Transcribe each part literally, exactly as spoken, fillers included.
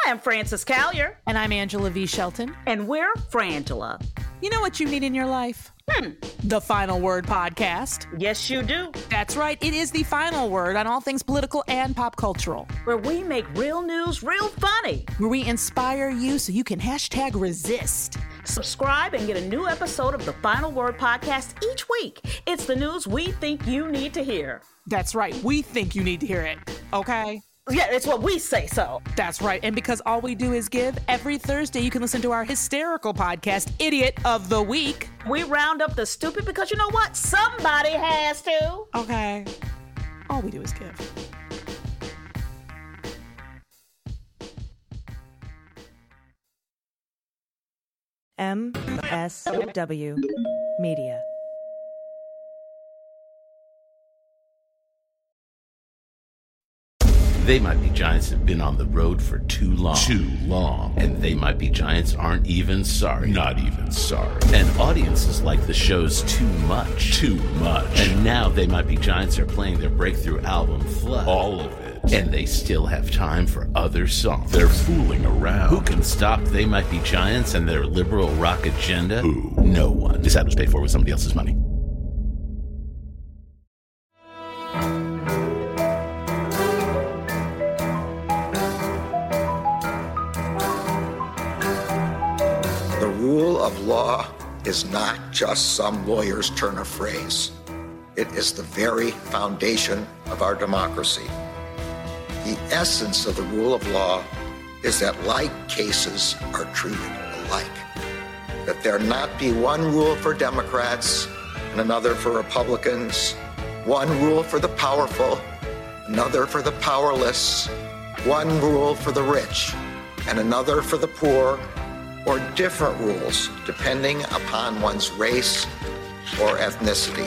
I'm Frances Callier. And I'm Angela V. Shelton. And we're Frangela. You know what you need in your life? Hmm. The Final Word Podcast. Yes, you do. That's right. It is the final word on all things political and pop cultural. Where we make real news real funny. Where we inspire you so you can hashtag resist. Subscribe and get a new episode of the Final Word Podcast each week. It's the news we think you need to hear. That's right. We think you need to hear it. Okay? Yeah, it's what we say so. That's right. And because all we do is give, every Thursday you can listen to our hysterical podcast, Idiot of the Week. We round up the stupid because you know what? Somebody has to. Okay. All we do is give. M S W Media. They Might Be Giants have been on the road for too long. Too long. And They Might Be Giants aren't even sorry. Not even sorry. And audiences like the shows too much. Too much. And now They Might Be Giants are playing their breakthrough album, Flood. All of it. And they still have time for other songs. They're fooling around. Who can stop They Might Be Giants and their liberal rock agenda? Who? No one. This ad was paid for with somebody else's money. Rule of law is not just some lawyer's turn of phrase. It is the very foundation of our democracy. The essence of the rule of law is that like cases are treated alike. That there not be one rule for Democrats and another for Republicans, one rule for the powerful, another for the powerless, one rule for the rich and another for the poor, or different rules depending upon one's race or ethnicity.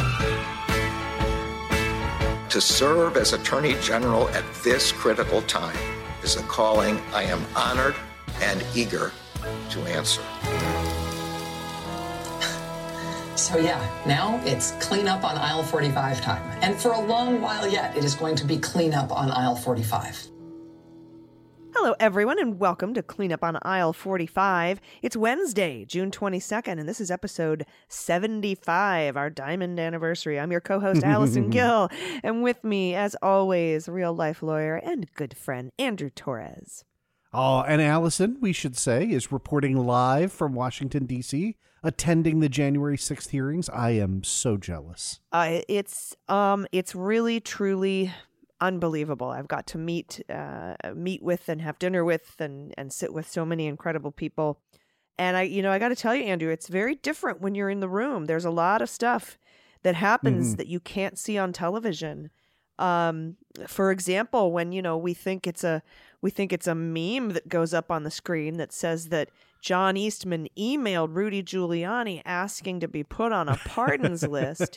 To serve as Attorney General at this critical time is a calling I am honored and eager to answer. So yeah, now it's clean up on aisle forty-five time. And for a long while yet, it is going to be clean up on aisle forty-five. Hello, everyone, and welcome to Clean Up on Aisle forty-five. It's Wednesday, June twenty-second, and this is episode seventy-five, our diamond anniversary. I'm your co-host, Allison Gill, and with me, as always, real-life lawyer and good friend, Andrew Torres. Oh, and Allison, we should say, is reporting live from Washington, D C, attending the January sixth hearings. I am so jealous. Uh, it's um, it's really, truly unbelievable. I've got to meet uh, meet with and have dinner with and, and sit with so many incredible people. And I, you know, I got to tell you, Andrew, it's very different when you're in the room. There's a lot of stuff that happens mm-hmm. that you can't see on television. Um, for example, when, you know, we think it's a we think it's a meme that goes up on the screen that says that John Eastman emailed Rudy Giuliani asking to be put on a pardons list.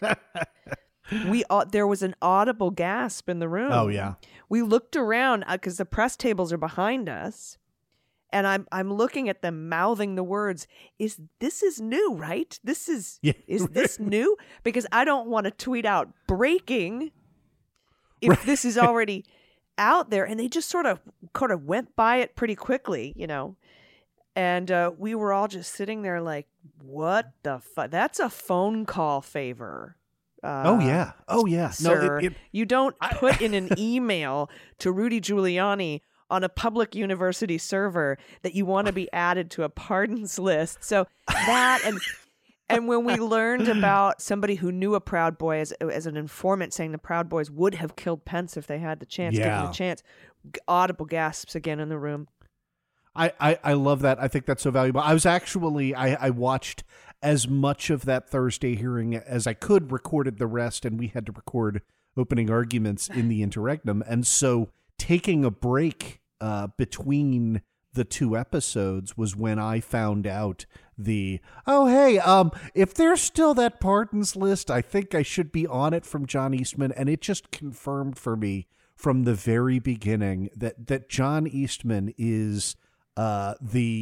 We uh, there was an audible gasp in the room. Oh yeah. We looked around because uh, the press tables are behind us, and I'm I'm looking at them mouthing the words. Is this is new, right? This is yeah. Is this new? Because I don't want to tweet out breaking if right. this is already out there, and they just sort of sort of went by it pretty quickly, you know. And uh, we were all just sitting there like, what the fuck? That's a phone call favor. Uh, oh, yeah. Oh, yeah. Sir, no, it, it, you don't I, put in an email to Rudy Giuliani on a public university server that you want to be added to a pardons list. So that and and when we learned about somebody who knew a Proud Boy as, as an informant saying the Proud Boys would have killed Pence if they had the chance, yeah. given the chance, audible gasps again in the room. I, I, I love that. I think that's so valuable. I was actually, I, I watched as much of that Thursday hearing as I could, recorded the rest, and we had to record opening arguments in the interregnum. And so taking a break uh, between the two episodes was when I found out the, oh, hey, um, if there's still that pardons list, I think I should be on it from John Eastman. And it just confirmed for me from the very beginning that, that John Eastman is uh, the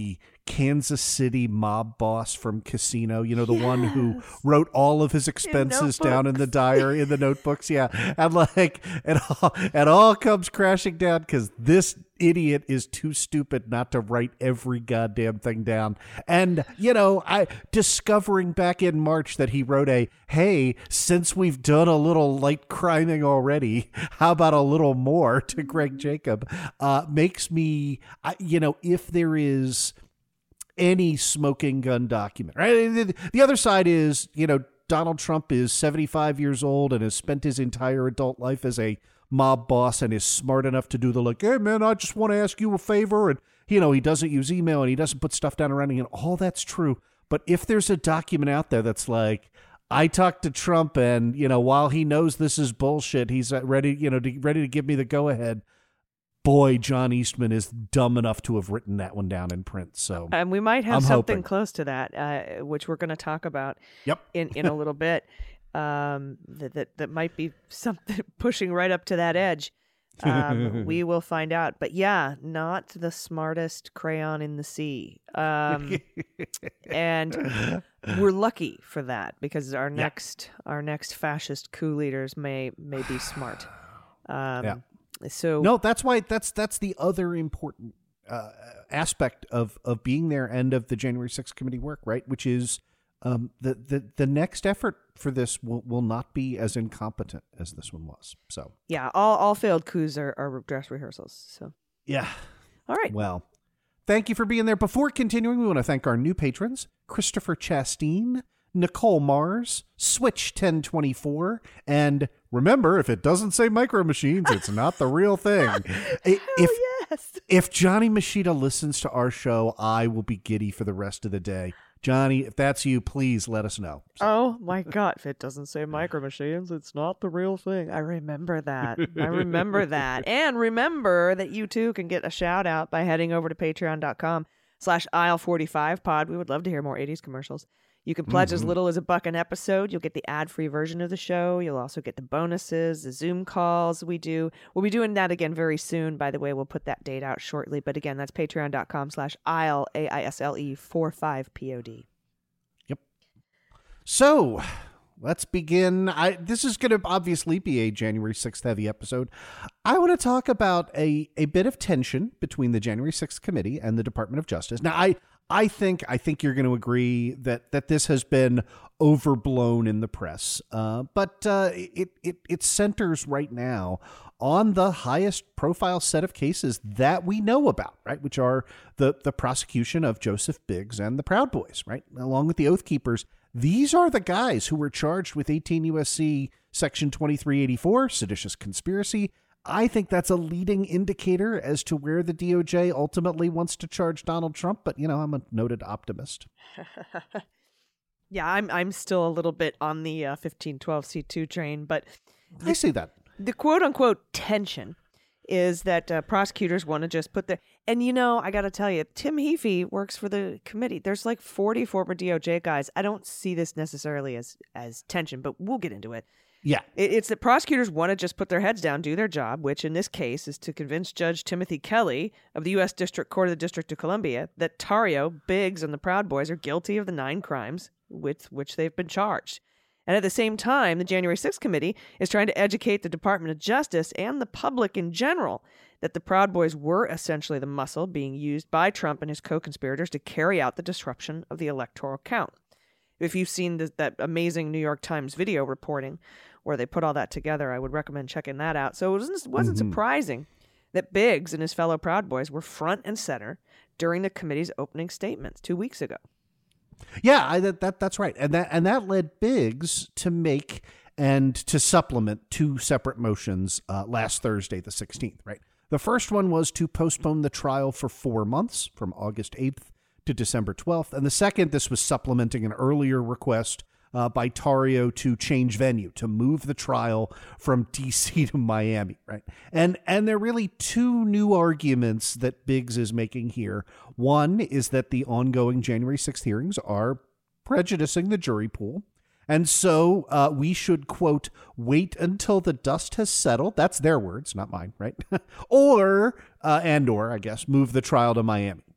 Kansas City mob boss from Casino, you know, the yes. one who wrote all of his expenses in down in the diary, in the notebooks. Yeah. And like, it all, it all comes crashing down because this idiot is too stupid not to write every goddamn thing down. And, you know, I discovering back in March that he wrote a, hey, since we've done a little light criming already, how about a little more to Greg Jacob, uh, makes me, I, you know, if there is any smoking gun document, right? The other side is, you know, Donald Trump is seventy-five years old and has spent his entire adult life as a mob boss and is smart enough to do the like, hey man, I just want to ask you a favor. And, you know, he doesn't use email and he doesn't put stuff down around him, and all that's true. But if there's a document out there that's like, I talked to Trump and, you know, while he knows this is bullshit, he's ready, you know, to, ready to give me the go ahead. Boy, John Eastman is dumb enough to have written that one down in print. So, and we might have I'm something hoping. close to that, uh, which we're going to talk about yep. in, in a little bit. Um, that, that that might be something pushing right up to that edge. Um, we will find out. But yeah, not the smartest crayon in the sea. Um, and we're lucky for that because our yeah. next our next fascist coup leaders may may be smart. Um, yeah. So no, that's why that's that's the other important uh, aspect of of being there and of the January sixth committee work, right? Which is um, the the the next effort for this will, will not be as incompetent as this one was. So yeah, all all failed coups are, are dress rehearsals. So yeah, all right. Well, thank you for being there. Before continuing, we want to thank our new patrons: Christopher Chasteen, Nicole Mars, Switch ten twenty-four, and remember, if it doesn't say Micro Machines, it's not the real thing. if yes. if Johnny Machida listens to our show, I will be giddy for the rest of the day. Johnny, if that's you, please let us know. So. Oh my God, if it doesn't say Micro Machines, it's not the real thing. I remember that. I remember that. And remember that you too can get a shout out by heading over to patreon.com slash aisle 45 pod. We would love to hear more eighties commercials. You can pledge mm-hmm. as little as a buck an episode. You'll get the ad-free version of the show. You'll also get the bonuses, the Zoom calls we do. We'll be doing that again very soon. By the way, we'll put that date out shortly. But again, that's patreon.com slash aisle, A I S L E, forty-five P O D. Yep. So let's begin. I This is going to obviously be a January sixth heavy episode. I want to talk about a, a bit of tension between the January sixth committee and the Department of Justice. Now, I... I think I think you're going to agree that, that this has been overblown in the press, uh, but uh, it, it it centers right now on the highest profile set of cases that we know about, right? Which are the the prosecution of Joseph Biggs and the Proud Boys, right? Along with the Oath Keepers. These are the guys who were charged with eighteen U S C Section twenty-three eighty-four, seditious conspiracy. I think that's a leading indicator as to where the D O J ultimately wants to charge Donald Trump. But, you know, I'm a noted optimist. yeah, I'm I'm still a little bit on the uh, fifteen twelve C two train. But I see that. The quote unquote tension is that uh, prosecutors want to just put their. And, you know, I got to tell you, Tim Heaphy works for the committee. There's like forty former D O J guys. I don't see this necessarily as as tension, but we'll get into it. Yeah. It's that prosecutors want to just put their heads down, do their job, which in this case is to convince Judge Timothy Kelly of the U S District Court of the District of Columbia that Tarrio, Biggs, and the Proud Boys are guilty of the nine crimes with which they've been charged. And at the same time, the January sixth committee is trying to educate the Department of Justice and the public in general that the Proud Boys were essentially the muscle being used by Trump and his co-conspirators to carry out the disruption of the electoral count. If you've seen the, that amazing New York Times video reporting where they put all that together, I would recommend checking that out. So it wasn't, wasn't mm-hmm. surprising that Biggs and his fellow Proud Boys were front and center during the committee's opening statements two weeks ago. Yeah, I, that, that that's right. And that and that led Biggs to make and to supplement two separate motions uh, last Thursday, the sixteenth, right? The first one was to postpone the trial for four months from August eighth to December twelfth. And the second, this was supplementing an earlier request uh, by Tarrio to change venue, to move the trial from D C to Miami, right? And and there are really two new arguments that Biggs is making here. One is that the ongoing January sixth hearings are prejudicing the jury pool. And so uh, we should, quote, wait until the dust has settled. That's their words, not mine, right? or, uh, and or, I guess, move the trial to Miami, right?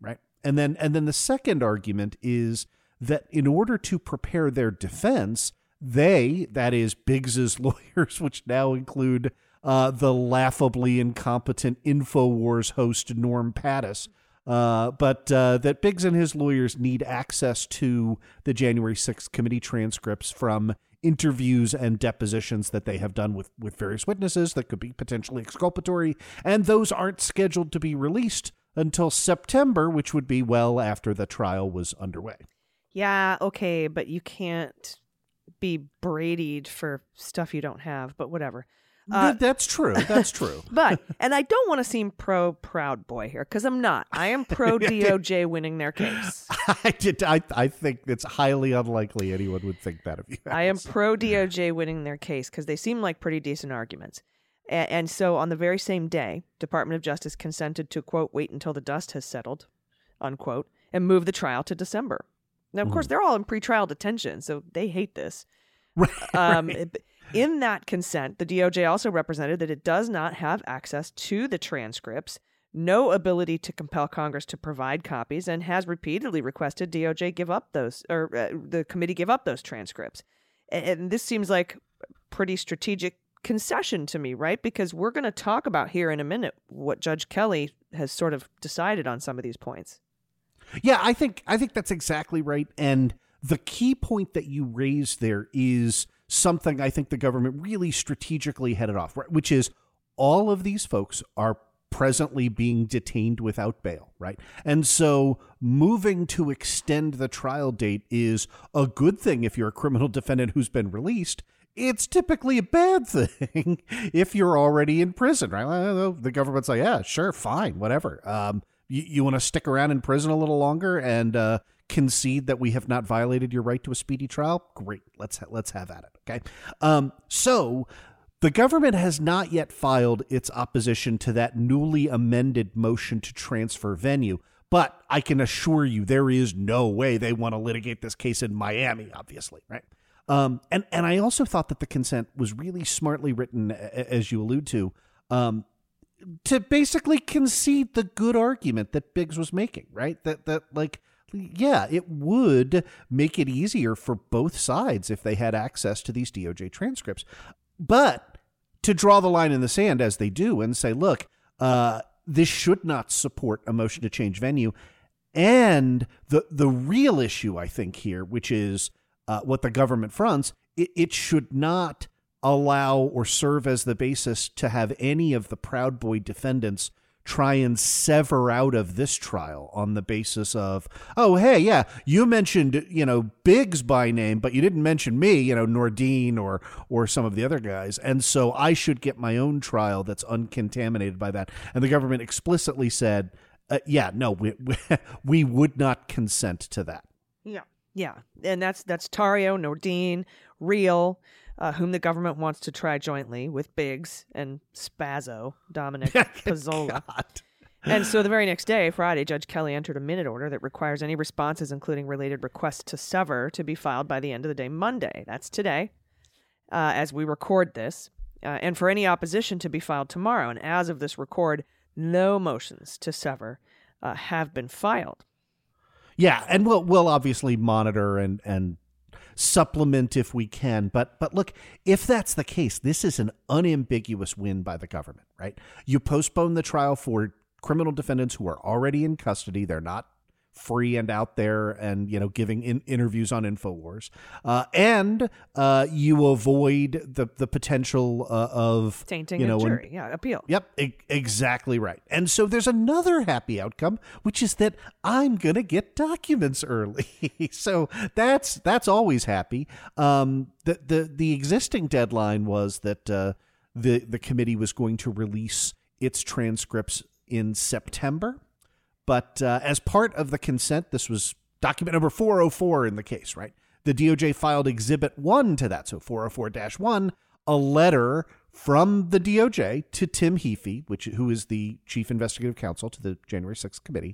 and then and then the second argument is that in order to prepare their defense, they, that is Biggs's lawyers, which now include uh, the laughably incompetent InfoWars host Norm Pattis, uh, but uh, that Biggs and his lawyers need access to the January sixth committee transcripts from interviews and depositions that they have done with, with various witnesses that could be potentially exculpatory, and those aren't scheduled to be released until September, which would be well after the trial was underway. Yeah, okay, but you can't be Brady'd for stuff you don't have, but whatever. Uh, That's true. That's true. But, and I don't want to seem pro Proud Boy here, because I'm not. I am pro D O J winning their case. I did. I, I think it's highly unlikely anyone would think that of you. I am pro D O J winning their case, because they seem like pretty decent arguments. And, and so on the very same day, Department of Justice consented to, quote, wait until the dust has settled, unquote, and move the trial to December. Now, of course, they're all in pretrial detention, so they hate this. Right, um, right. In that consent, the D O J also represented that it does not have access to the transcripts, no ability to compel Congress to provide copies, and has repeatedly requested D O J give up those, or uh, the committee give up those transcripts. And, and this seems like pretty strategic concession to me, right? Because we're going to talk about here in a minute what Judge Kelly has sort of decided on some of these points. Yeah, I think I think that's exactly right. And the key point that you raised there is something I think the government really strategically headed off, right? Which is all of these folks are presently being detained without bail, right? And so moving to extend the trial date is a good thing if you're a criminal defendant who's been released. It's typically a bad thing if you're already in prison, right? Well, the government's like, yeah, sure, fine, whatever. Um, you, you want to stick around in prison a little longer and uh, concede that we have not violated your right to a speedy trial? Great, let's ha- let's have at it. Okay, um, so the government has not yet filed its opposition to that newly amended motion to transfer venue, but I can assure you there is no way they want to litigate this case in Miami, obviously, right? Um, and and I also thought that the consent was really smartly written, as you allude to, um, to basically concede the good argument that Biggs was making, right? That that like. Yeah, it would make it easier for both sides if they had access to these D O J transcripts. But to draw the line in the sand, as they do, and say, look, uh, this should not support a motion to change venue. And the the real issue, I think, here, which is uh, what the government fronts, it, it should not allow or serve as the basis to have any of the Proud Boy defendants try and sever out of this trial on the basis of, oh, hey, yeah, you mentioned, you know, Biggs by name, but you didn't mention me, you know, Nordine or or some of the other guys. And so I should get my own trial that's uncontaminated by that. And the government explicitly said, uh, yeah, no, we, we we would not consent to that. Yeah. Yeah. And that's that's Tarrio, Nordine, Real, Uh, whom the government wants to try jointly with Biggs and Spazzo, Dominic Pizzola. And so the very next day, Friday, Judge Kelly entered a minute order that requires any responses, including related requests to sever, to be filed by the end of the day Monday. That's today, uh, as we record this, uh, and for any opposition to be filed tomorrow. And as of this record, no motions to sever uh, have been filed. Yeah, and we'll we'll obviously monitor and and supplement if we can. But but look, if that's the case, this is an unambiguous win by the government, right? You postpone the trial for criminal defendants who are already in custody. They're not free and out there and, you know, giving in interviews on InfoWars. Uh, and uh, you avoid the, the potential uh, of tainting you know, a jury. and, yeah, appeal. Yep, e- exactly right. And so there's another happy outcome, which is that I'm going to get documents early. So that's that's always happy. Um, the, the, the existing deadline was that uh, the, the committee was going to release its transcripts in September. But uh, as part of the consent, this was document number four oh four in the case, right? The D O J filed Exhibit one to that, so four oh four dash one, a letter from the D O J to Tim Heaphy, which who is the chief investigative counsel to the January sixth committee,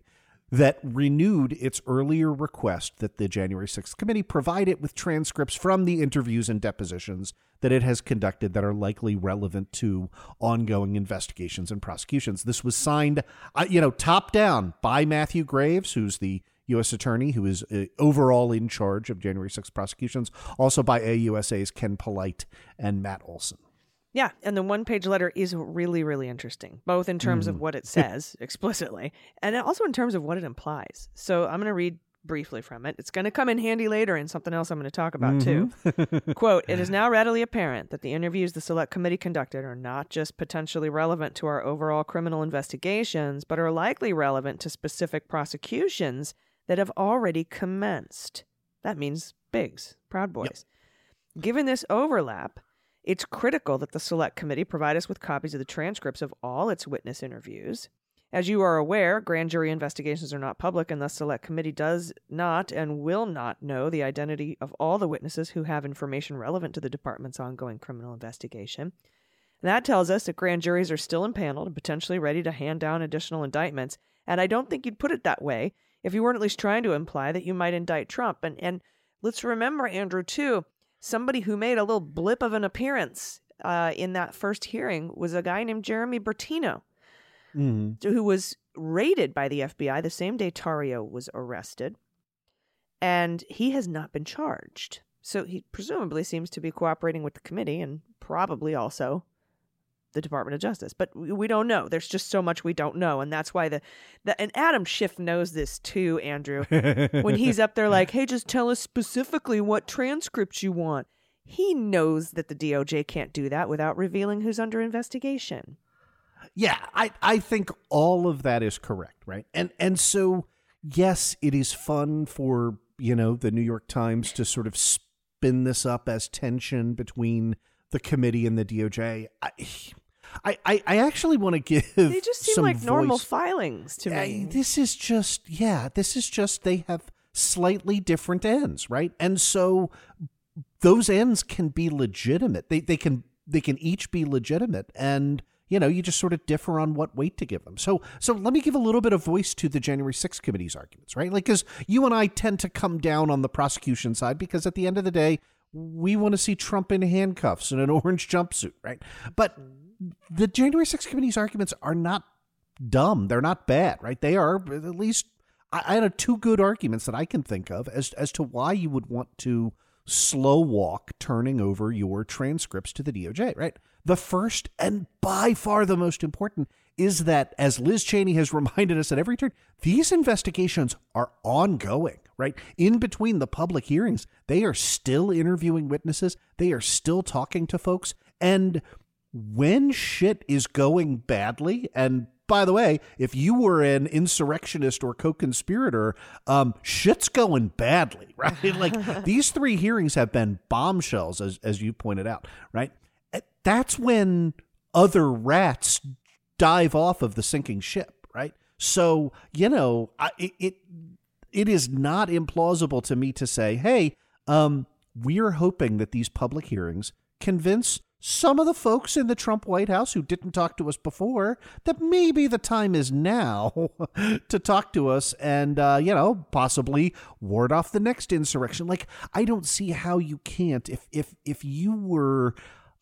that renewed its earlier request that the January sixth committee provide it with transcripts from the interviews and depositions that it has conducted that are likely relevant to ongoing investigations and prosecutions. This was signed, uh, you know, top down by Matthew Graves, who's the U S attorney who is uh, overall in charge of January sixth prosecutions, also by A U S A's Ken Polite and Matt Olson. Yeah, and the one-page letter is really, really interesting, both in terms mm. of what it says explicitly and also in terms of what it implies. So I'm going to read briefly from it. It's going to come in handy later in something else I'm going to talk about, mm-hmm. too. Quote, "It is now readily apparent that the interviews the Select Committee conducted are not just potentially relevant to our overall criminal investigations, but are likely relevant to specific prosecutions that have already commenced." That means Biggs, Proud Boys. Yep. Given this overlap, it's critical that the Select Committee provide us with copies of the transcripts of all its witness interviews. As you are aware, grand jury investigations are not public, and the Select Committee does not and will not know the identity of all the witnesses who have information relevant to the department's ongoing criminal investigation. That tells us that grand juries are still impaneled and potentially ready to hand down additional indictments, and I don't think you'd put it that way if you weren't at least trying to imply that you might indict Trump. And, and let's remember, Andrew, too, somebody who made a little blip of an appearance uh, in that first hearing was a guy named Jeremy Bertino, mm-hmm. who was raided by the F B I the same day Tarrio was arrested, and he has not been charged. So he presumably seems to be cooperating with the committee and probably also the Department of Justice. But we don't know. There's just so much we don't know, and that's why the, the and Adam Schiff knows this too, Andrew. When he's up there like, "Hey, just tell us specifically what transcripts you want." He knows that the D O J can't do that without revealing who's under investigation. Yeah, I, I think all of that is correct, right? And and so, yes, it is fun for, you know, the New York Times to sort of spin this up as tension between the committee and the D O J. I I, I actually want to give They just seem some like voice. normal filings to me. I, this is just, yeah, this is just, they have slightly different ends, right? And so those ends can be legitimate. They they can they can each be legitimate, and you know, you just sort of differ on what weight to give them. So so let me give a little bit of voice to the January sixth committee's arguments, right? Like, because you and I tend to come down on the prosecution side because at the end of the day, we want to see Trump in handcuffs and an orange jumpsuit, right? But the January sixth committee's arguments are not dumb. They're not bad, right? They are, at least, I, I had two good arguments that I can think of as, as to why you would want to slow walk turning over your transcripts to the D O J, right? The first, and by far the most important, is that, as Liz Cheney has reminded us at every turn, these investigations are ongoing, right? In between the public hearings, they are still interviewing witnesses. They are still talking to folks. And when shit is going badly, and by the way, if you were an insurrectionist or co-conspirator, um, shit's going badly, right? Like, these three hearings have been bombshells, as as you pointed out, right? That's when other rats dive off of the sinking ship, right? So, you know, I, it, it it is not implausible to me to say, hey, um, we're hoping that these public hearings convince some of the folks in the Trump White House who didn't talk to us before that maybe the time is now to talk to us and, uh, you know, possibly ward off the next insurrection. Like, I don't see how you can't. If if if you were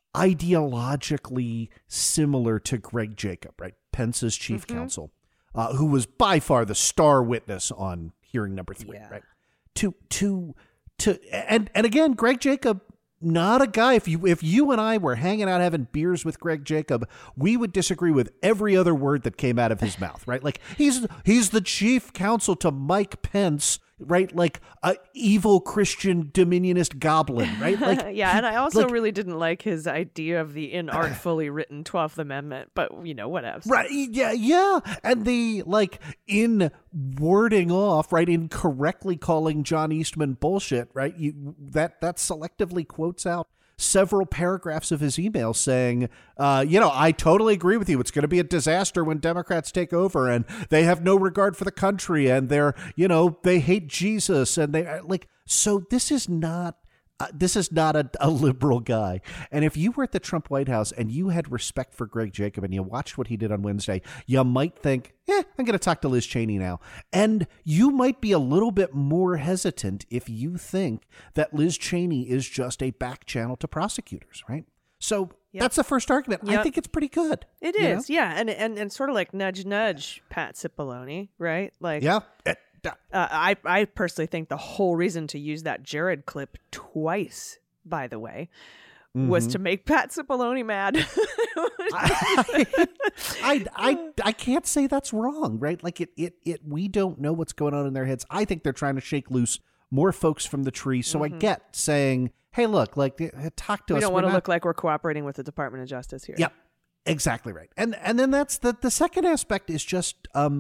ideologically similar to Greg Jacob, right, Pence's chief mm-hmm. counsel, uh, who was by far the star witness on hearing number three, yeah. right? To to to and and again, Greg Jacob. Not a guy. If you if you and I were hanging out having beers with Greg Jacob, we would disagree with every other word that came out of his mouth, right? Like, he's he's the chief counsel to Mike Pence, right? Like a evil Christian dominionist goblin, right? Like, yeah, and I also like, really didn't like his idea of the inartfully written twelfth Amendment, but you know, whatever. Right? Yeah, yeah, and the like in wording off, right, in correctly calling John Eastman bullshit, right? You that that selectively quotes out several paragraphs of his email saying, uh, you know, I totally agree with you. It's going to be a disaster when Democrats take over, and they have no regard for the country, and they're, you know, they hate Jesus, and they like. So this is not Uh, this is not a, a liberal guy. And if you were at the Trump White House and you had respect for Greg Jacob and you watched what he did on Wednesday, you might think, eh, I'm going to talk to Liz Cheney now. And you might be a little bit more hesitant if you think that Liz Cheney is just a back channel to prosecutors, right? So yep. that's the first argument. Yep. I think it's pretty good. It is, know? yeah. And, and and sort of like nudge, nudge, Pat Cipollone, right? Like, yeah. It, uh, I, I personally think the whole reason to use that Jared clip twice, by the way, mm-hmm. was to make Pat Cipollone mad. I, I, I, I can't say that's wrong, right? Like it, it, it, we don't know what's going on in their heads. I think they're trying to shake loose more folks from the tree. So mm-hmm. I get saying, hey, look, like, talk to we us. We don't want to not... look like we're cooperating with the Department of Justice here. Yep, exactly right. And and then that's the the second aspect is just, um,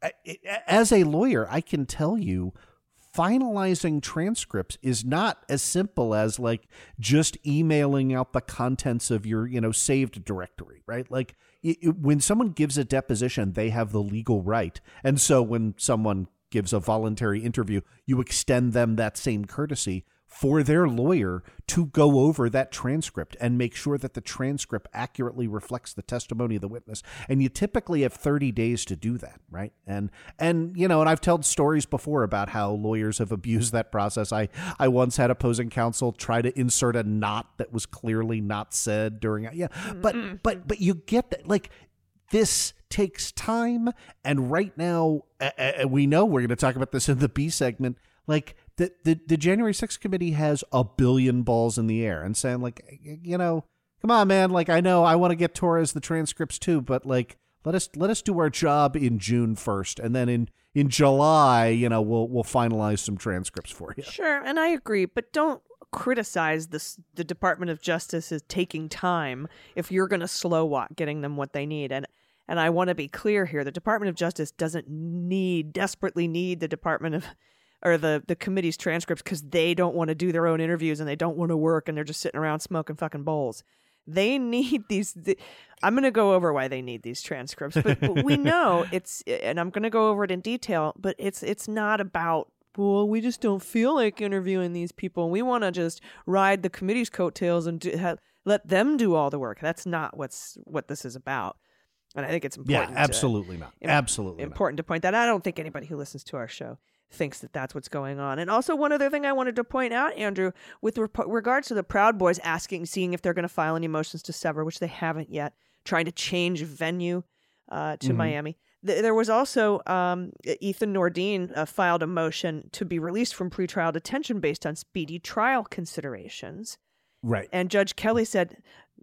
as a lawyer, I can tell you, finalizing transcripts is not as simple as like just emailing out the contents of your, you know, saved directory, right? Like it, it, when someone gives a deposition, they have the legal right. And so when someone gives a voluntary interview, you extend them that same courtesy for their lawyer to go over that transcript and make sure that the transcript accurately reflects the testimony of the witness. And you typically have thirty days to do that, right? And, and you know, and I've told stories before about how lawyers have abused that process. I, I once had opposing counsel try to insert a not that was clearly not said during, yeah, but, mm-hmm. but, but you get that, like, this takes time. And right now, uh, we know we're going to talk about this in the B segment, like, The, the the January sixth committee has a billion balls in the air and saying, like, you know, come on, man. Like, I know I want to get Torres the transcripts too, but like, let us let us do our job in June first. And then in, in July, you know, we'll we'll finalize some transcripts for you. Sure. And I agree. But don't criticize this, the Department of Justice as taking time if you're going to slow walk getting them what they need. And and I want to be clear here. The Department of Justice doesn't need, desperately need the Department of or the, the committee's transcripts because they don't want to do their own interviews and they don't want to work and they're just sitting around smoking fucking bowls. They need these. The, I'm going to go over why they need these transcripts, but, but we know it's, and I'm going to go over it in detail, but it's it's not about, well, we just don't feel like interviewing these people. We want to just ride the committee's coattails and do, have, let them do all the work. That's not what's what this is about. And I think it's important. Yeah, absolutely to, not. Absolutely important not. to point that out. I don't think anybody who listens to our show thinks that that's what's going on. And also one other thing I wanted to point out, Andrew, with rep- regards to the Proud Boys asking, seeing if they're going to file any motions to sever, which they haven't yet, trying to change venue uh, to mm-hmm. Miami. Th- there was also um, Ethan Nordine uh, filed a motion to be released from pretrial detention based on speedy trial considerations. Right. And Judge Kelly said,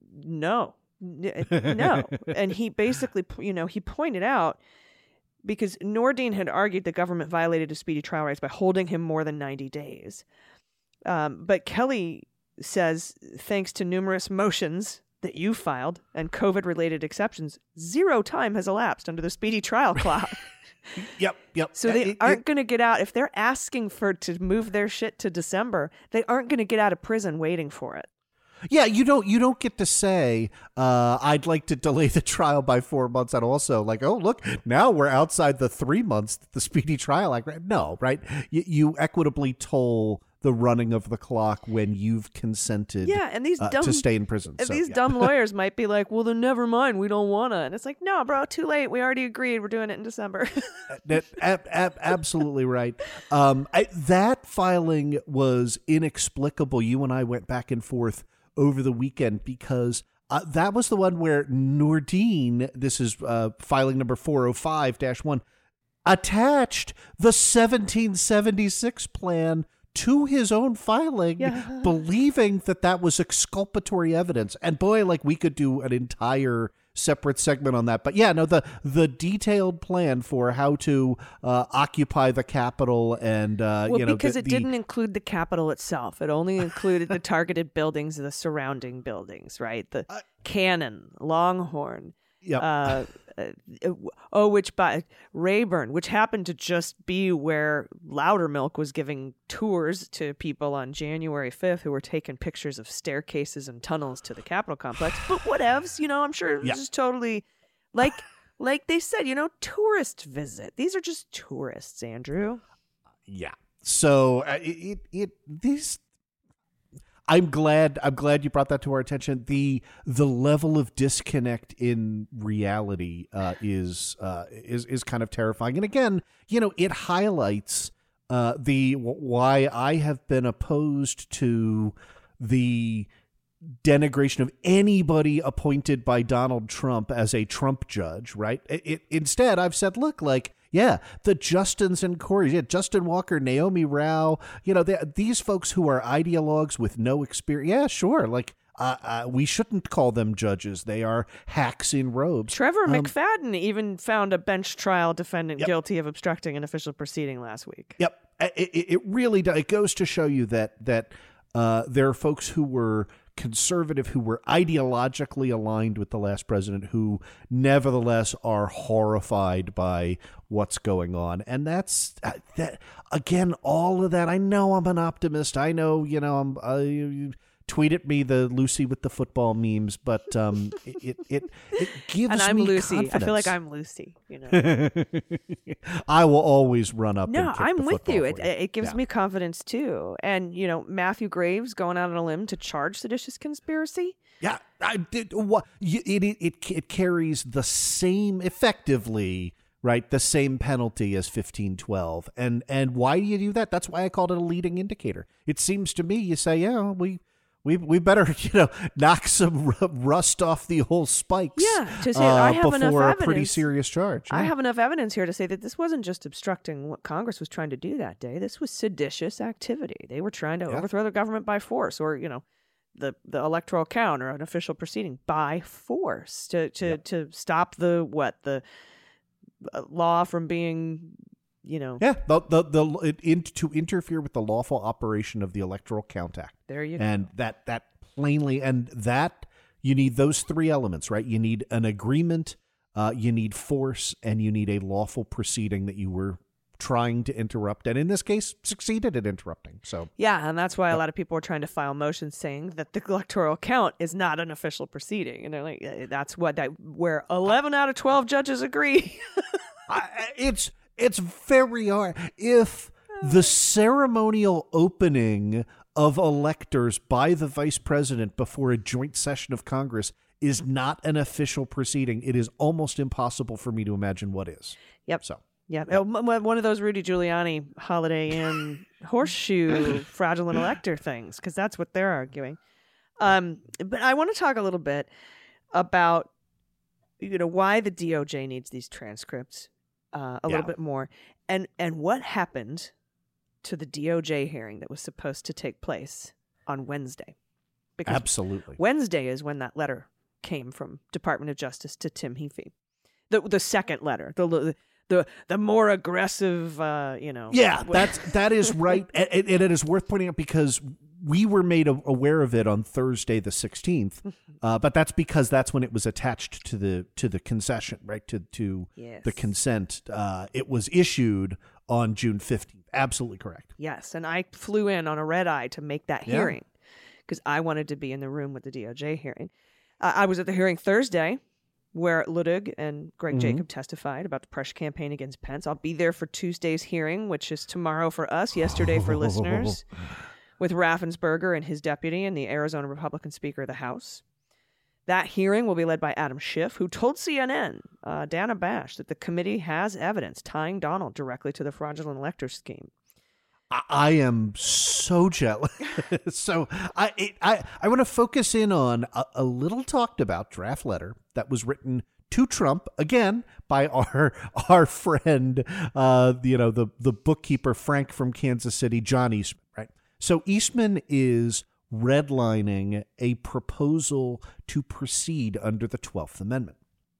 no, n- no. And he basically, you know, he pointed out, because Nordine had argued the government violated his speedy trial rights by holding him more than ninety days. Um, but Kelly says, thanks to numerous motions that you filed and COVID-related exceptions, zero time has elapsed under the speedy trial clock. Yep, yep. So they it, aren't going to get out. If they're asking for to move their shit to December, they aren't going to get out of prison waiting for it. Yeah, you don't you don't get to say, uh, I'd like to delay the trial by four months and also like, oh, look, now we're outside the three months, the Speedy Trial Act. No, right? You, you equitably toll the running of the clock when you've consented yeah, and these uh, dumb, to stay in prison. And so, these yeah. dumb lawyers might be like, well, then never mind, we don't want to. And it's like, no, bro, too late. We already agreed. We're doing it in December. that, ab, ab, absolutely right. Um, I, that filing was inexplicable. You and I went back and forth over the weekend because uh, that was the one where Nordine, this is uh, filing number four oh five dash one, attached the seventeen seventy-six plan to his own filing, yeah. believing that that was exculpatory evidence. And boy, like we could do an entire separate segment on that. But yeah, no, the the detailed plan for how to uh, occupy the Capitol and, uh, well, you know, because the, it the, didn't include the Capitol itself. It only included the targeted buildings, the surrounding buildings, right? The uh, Cannon, Longhorn. Yep. Uh, uh, oh, which by Rayburn, which happened to just be where Loudermilk was giving tours to people on January fifth who were taking pictures of staircases and tunnels to the Capitol complex. But whatevs, you know, I'm sure it was yep. just totally like, like they said, you know, tourist visit. These are just tourists, Andrew. Yeah. So uh, it, it, it, these, I'm glad. I'm glad you brought that to our attention. The the level of disconnect in reality uh, is uh, is is kind of terrifying. And again, you know, it highlights uh, the why I have been opposed to the denigration of anybody appointed by Donald Trump as a Trump judge. Right. It, it, instead, I've said, look, like. Yeah, the Justins and Corey, yeah, Justin Walker, Naomi Rao, you know, they, these folks who are ideologues with no experience. Yeah, sure. Like, uh, uh, we shouldn't call them judges. They are hacks in robes. Trevor um, McFadden even found a bench trial defendant yep. guilty of obstructing an official proceeding last week. Yep. It, it, it really does. It goes to show you that, that uh, there are folks who were conservative, who were ideologically aligned with the last president, who nevertheless are horrified by what's going on. And that's uh, that again, all of that. I know I'm an optimist. I know, you know, I'm uh, tweet at me the Lucy with the football memes, but um, it, it, it, it gives and I'm me Lucy. confidence. I feel like I'm Lucy, you know. I will always run up. No, and kick I'm the with you. It, football for it gives yeah. me confidence too. And, you know, Matthew Graves going out on a limb to charge seditious conspiracy. Yeah, I did. What it, it it it carries the same effectively, right? The same penalty as fifteen twelve. And and why do you do that? That's why I called it a leading indicator. It seems to me you say, yeah, we. We we better, you know, knock some r- rust off the old spikes. Yeah, to say uh, I have enough before a evidence. pretty serious charge. I Yeah. have enough evidence here to say that this wasn't just obstructing what Congress was trying to do that day. This was seditious activity. They were trying to Yeah. overthrow the government by force, or you know, the the electoral count or an official proceeding by force to to Yep. to stop the what the uh, law from being. You know, Yeah, the the the it, in, to interfere with the lawful operation of the Electoral Count Act. there you go. And that that plainly, and that you need those three elements, right? You need an agreement, uh, you need force, and you need a lawful proceeding that you were trying to interrupt, and in this case, succeeded at interrupting. So Yeah, and that's why a lot of people are trying to file motions saying that the electoral count is not an official proceeding, and they're like, "Eh, that's what that where eleven out of twelve judges agree. I, it's it's very hard if the ceremonial opening of electors by the vice president before a joint session of Congress is not an official proceeding. It is almost impossible for me to imagine what is. Yep. So Yeah, oh, m- m- one of those Rudy Giuliani Holiday Inn horseshoe fraudulent elector things, because that's what they're arguing. Um, but I want to talk a little bit about, you know, why the D O J needs these transcripts uh, a Yeah. little bit more, and and what happened to the D O J hearing that was supposed to take place on Wednesday. Because absolutely. Wednesday is when that letter came from Department of Justice to Tim Heaphy. The the second letter, the the the more aggressive, uh, you know. Yeah, that's that is right, and, and it is worth pointing out because we were made aware of it on Thursday the sixteenth, uh, but that's because that's when it was attached to the to the concession, right? To to Yes. the consent. Uh, it was issued on June fifteenth. Absolutely correct. Yes, and I flew in on a red eye to make that Yeah. hearing because I wanted to be in the room with the D O J hearing. Uh, I was at the hearing Thursday where Ludwig and Greg Mhm. Jacob testified about the pressure campaign against Pence. I'll be there for Tuesday's hearing, which is tomorrow for us, yesterday for listeners, with Raffensperger and his deputy and the Arizona Republican Speaker of the House. That hearing will be led by Adam Schiff, who told C N N, uh, Dana Bash, that the committee has evidence tying Donald directly to the fraudulent elector scheme. I, I am so jealous. so I it, I I want to focus in on a, a little talked about draft letter that was written to Trump again by our our friend, uh, you know, the the bookkeeper Frank from Kansas City, John Eastman. Right. So Eastman is redlining a proposal to proceed under the twelfth Amendment.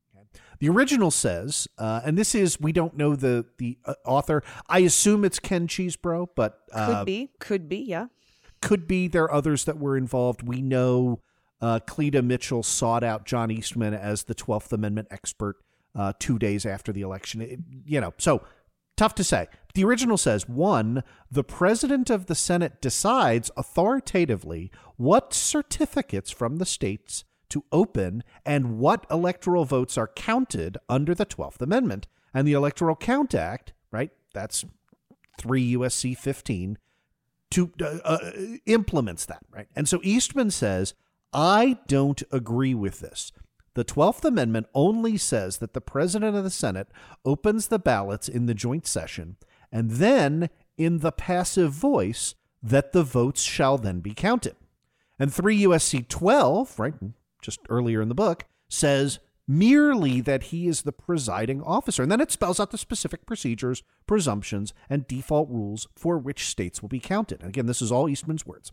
The original says, uh, and this is, we don't know the the uh, author. I assume it's Ken Cheesebro, but uh, Could be, could be, yeah. could be there are others that were involved. We know uh, Cleta Mitchell sought out John Eastman as the twelfth Amendment expert uh, two days after the election. It, you know, so tough to say. The original says, one, the president of the Senate decides authoritatively what certificates from the states to open and what electoral votes are counted under the twelfth Amendment. And the Electoral Count Act, right, that's three U S C fifteen, to uh, uh, implements that, right? And so Eastman says, I don't agree with this. The twelfth Amendment only says that the president of the Senate opens the ballots in the joint session, and then in the passive voice that the votes shall then be counted. And three U S C twelve, right, just earlier in the book, says merely that he is the presiding officer. And then it spells out the specific procedures, presumptions, and default rules for which states will be counted. And again, this is all Eastman's words.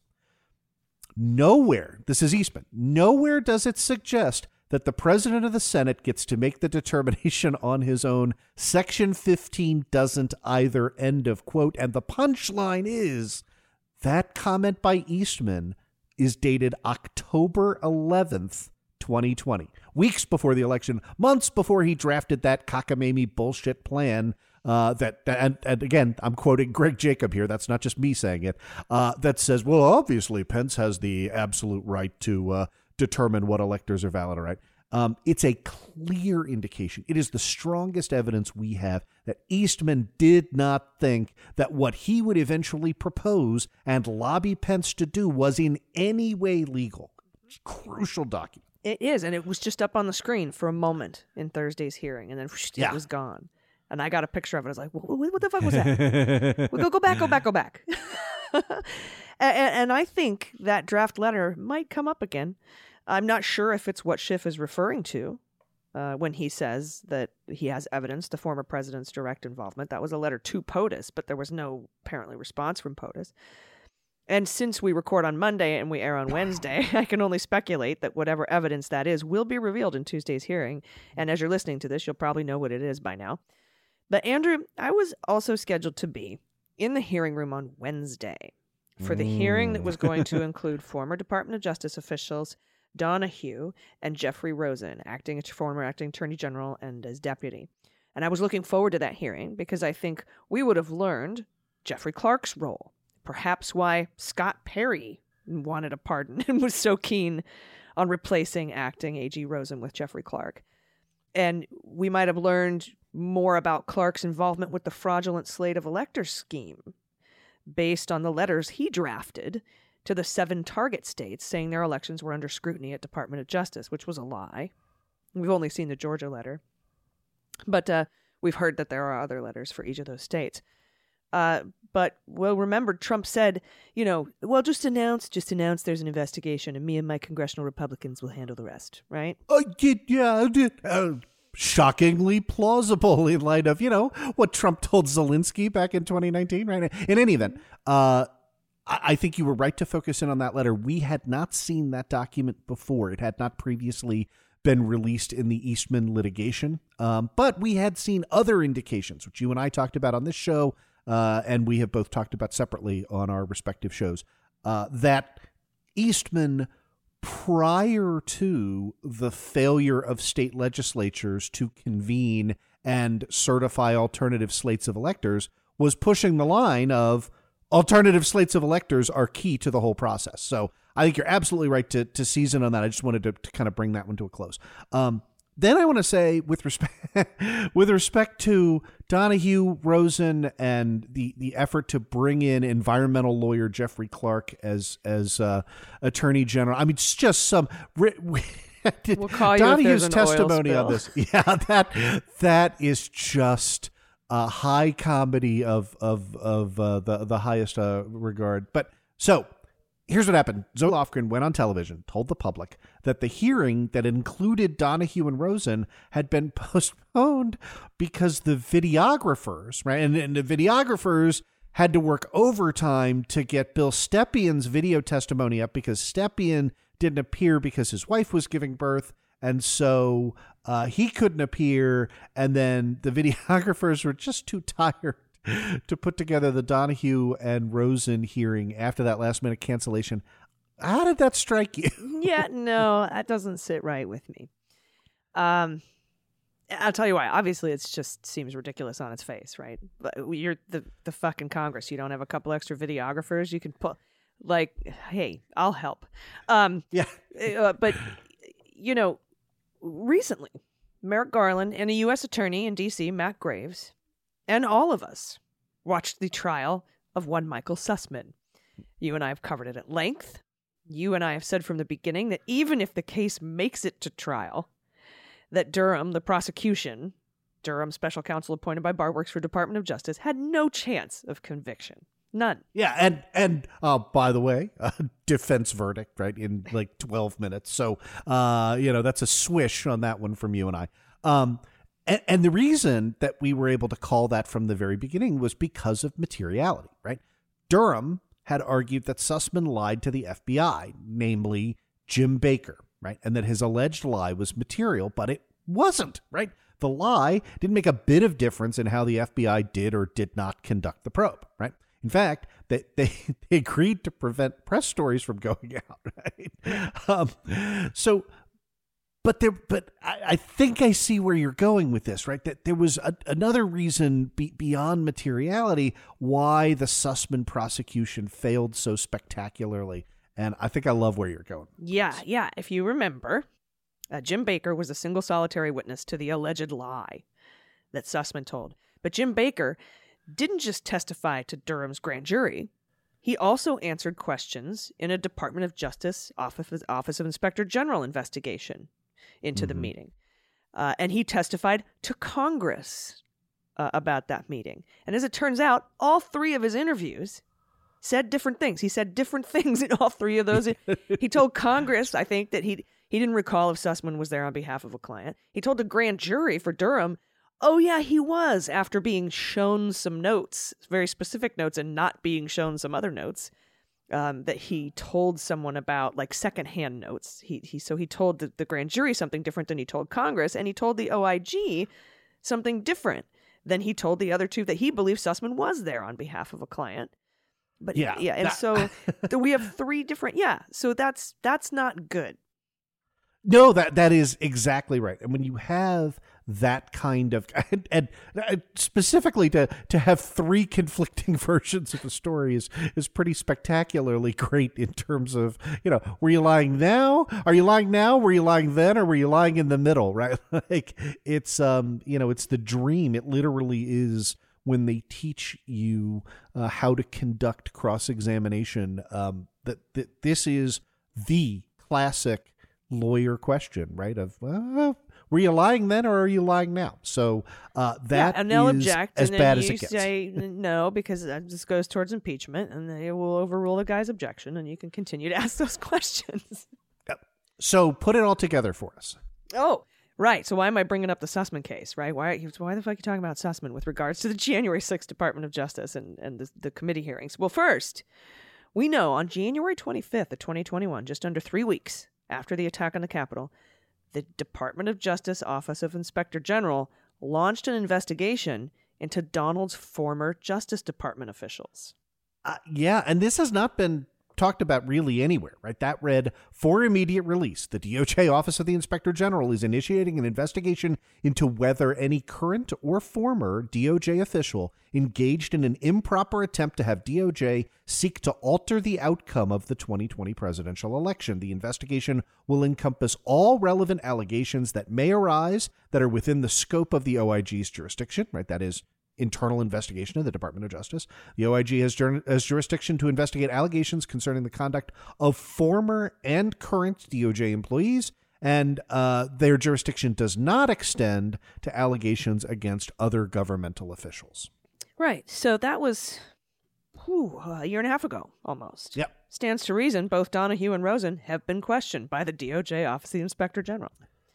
Nowhere, this is Eastman, nowhere does it suggest that the president of the Senate gets to make the determination on his own. Section fifteen doesn't either, end of quote. And the punchline is that comment by Eastman is dated October eleventh, twenty twenty, weeks before the election, months before he drafted that cockamamie bullshit plan uh, that, and, and again, I'm quoting Greg Jacob here. That's not just me saying it. Uh, that says, well, obviously Pence has the absolute right to uh, determine what electors are valid or right. Um, it's a clear indication. It is the strongest evidence we have that Eastman did not think that what he would eventually propose and lobby Pence to do was in any way legal. It's a crucial document. It is, and it was just up on the screen for a moment in Thursday's hearing, and then whoosh, yeah. it was gone. And I got a picture of it. I was like, what, what the fuck was that? Well, go, go back, go back, go back. and, and I think that draft letter might come up again. I'm not sure if it's what Schiff is referring to uh, when he says that he has evidence to former president's direct involvement. That was a letter to POTUS, but there was no apparently response from POTUS. And since we record on Monday and we air on Wednesday, I can only speculate that whatever evidence that is will be revealed in Tuesday's hearing. And as you're listening to this, you'll probably know what it is by now. But Andrew, I was also scheduled to be in the hearing room on Wednesday for the mm. hearing that was going to include former Department of Justice officials, Donahue and Jeffrey Rosen, acting former acting attorney general and as deputy. And I was looking forward to that hearing because I think we would have learned Jeffrey Clark's role, perhaps why Scott Perry wanted a pardon and was so keen on replacing acting A G Rosen with Jeffrey Clark. And we might have learned more about Clark's involvement with the fraudulent slate of electors scheme based on the letters he drafted to the seven target states saying their elections were under scrutiny at Department of Justice, which was a lie. We've only seen the Georgia letter. But uh, we've heard that there are other letters for each of those states. Uh, but, well, remember, Trump said, you know, well, just announce, just announce there's an investigation and me and my congressional Republicans will handle the rest, right? I did, yeah, I did. Uh, shockingly plausible in light of, you know, what Trump told Zelensky back in twenty nineteen, right? In any event, uh, I think you were right to focus in on that letter. We had not seen that document before. It had not previously been released in the Eastman litigation, um, but we had seen other indications, which you and I talked about on this show, uh, and we have both talked about separately on our respective shows, uh, that Eastman, prior to the failure of state legislatures to convene and certify alternative slates of electors, was pushing the line of alternative slates of electors are key to the whole process. So I think you're absolutely right to to season on that. I just wanted to, to kind of bring that one to a close. Um, then I want to say, with respect with respect to Donahue, Rosen, and the the effort to bring in environmental lawyer Jeffrey Clark as as uh, Attorney General. I mean, it's just some. We'll call you Donahue's if there's an testimony oil on this. Yeah, that that is just a high comedy of of of uh, the the highest uh, regard. But so here's what happened. Zoe Lofgren went on television, told the public that the hearing that included Donahue and Rosen had been postponed because the videographers, right, and, and the videographers had to work overtime to get Bill Stepien's video testimony up because Stepien didn't appear because his wife was giving birth. And so uh, he couldn't appear. And then the videographers were just too tired to put together the Donahue and Rosen hearing after that last minute cancellation. How did that strike you? Yeah, no, that doesn't sit right with me. Um, I'll tell you why. Obviously, it just seems ridiculous on its face, right? You're the, the fucking Congress. You don't have a couple extra videographers. You can put, like, hey, I'll help. Um, yeah. uh, but, you know, recently, Merrick Garland and a U S attorney in D C, Matt Graves, and all of us watched the trial of one Michael Sussman. You and I have covered it at length. You and I have said from the beginning that even if the case makes it to trial, that Durham, the prosecution, Durham special counsel appointed by Barr, works for Department of Justice, had no chance of conviction. None. Yeah, and and uh, by the way, uh, defense verdict, right, in like twelve minutes. So, uh, you know, that's a swish on that one from you and I. Um, and, and the reason that we were able to call that from the very beginning was because of materiality, right? Durham had argued that Sussman lied to the F B I, namely Jim Baker, right, and that his alleged lie was material, but it wasn't, right? The lie didn't make a bit of difference in how the F B I did or did not conduct the probe, right? In fact, they, they, they agreed to prevent press stories from going out, right? Um, so, but there, but I, I think I see where you're going with this, right? That there was a, another reason be, beyond materiality why the Sussman prosecution failed so spectacularly. And I think I love where you're going. Yeah, yeah. If you remember, uh, Jim Baker was a single solitary witness to the alleged lie that Sussman told. But Jim Baker didn't just testify to Durham's grand jury. He also answered questions in a Department of Justice Office, Office of Inspector General investigation into mm-hmm. the meeting. Uh, and he testified to Congress uh, about that meeting. And as it turns out, all three of his interviews said different things. He said different things in all three of those. He told Congress, I think, that he he didn't recall if Sussman was there on behalf of a client. He told the grand jury for Durham, oh, yeah, he was, after being shown some notes, very specific notes, and not being shown some other notes, um, that he told someone about, like, secondhand notes. He he So he told the, the grand jury something different than he told Congress, and he told the O I G something different than he told the other two that he believed Sussman was there on behalf of a client. But yeah, yeah and that... so th- we have three different, yeah, so that's that's not good. No, that that is exactly right. And when you have that kind of, and, and specifically to to have three conflicting versions of a story is is pretty spectacularly great in terms of, you know, were you lying now? Are you lying now? Were you lying then? Or were you lying in the middle? Right? Like it's um you know it's the dream. It literally is when they teach you uh, how to conduct cross-examination. Um, that that this is the classic lawyer question, right? Of well, were you lying then or are you lying now? So uh, that yeah, and they'll is object, as and bad then as you it gets. Say no, because this goes towards impeachment, and they will overrule the guy's objection, and you can continue to ask those questions. Yep. So put it all together for us. Oh, right. So why am I bringing up the Sussman case, right? Why why the fuck are you talking about Sussman with regards to the January sixth Department of Justice and, and the, the committee hearings? Well, first, we know on January twenty-fifth of twenty twenty-one, just under three weeks after the attack on the Capitol, the Department of Justice Office of Inspector General launched an investigation into Donald's former Justice Department officials. Uh, yeah, and this has not been talked about really anywhere, right? That read, for immediate release, the D O J Office of the Inspector General is initiating an investigation into whether any current or former D O J official engaged in an improper attempt to have D O J seek to alter the outcome of the twenty twenty presidential election. The investigation will encompass all relevant allegations that may arise that are within the scope of the O I G's jurisdiction, right? That is internal investigation of the Department of Justice. The O I G has, jur- has jurisdiction to investigate allegations concerning the conduct of former and current D O J employees, and uh, their jurisdiction does not extend to allegations against other governmental officials. Right. So that was whew, a year and a half ago, almost. Yep. Stands to reason both Donahue and Rosen have been questioned by the D O J Office of the Inspector General